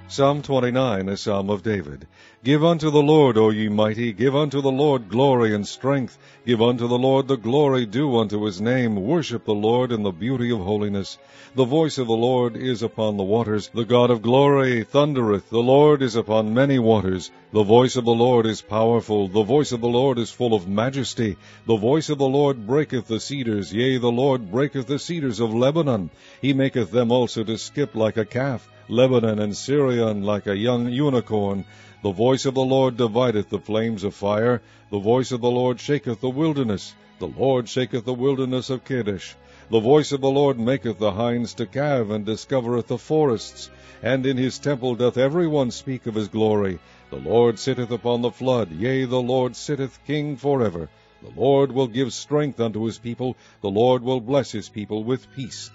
Psalm 29, a psalm of David. Give unto the Lord, O ye mighty, give unto the Lord glory and strength. Give unto the Lord the glory due unto his name. Worship the Lord in the beauty of holiness. The voice of the Lord is upon the waters. The God of glory thundereth. The Lord is upon many waters. The voice of the Lord is powerful. The voice of the Lord is full of majesty. The voice of the Lord breaketh the cedars. Yea, the Lord breaketh the cedars of Lebanon. He maketh them also to skip like a calf. Lebanon and Syrian like a young unicorn. The voice of the Lord divideth the flames of fire. The voice of the Lord shaketh the wilderness. The Lord shaketh the wilderness of Kadesh. The voice of the Lord maketh the hinds to calve, and discovereth the forests. And in his temple doth every one speak of his glory. The Lord sitteth upon the flood. Yea, the Lord sitteth king forever. The Lord will give strength unto his people. The Lord will bless his people with peace.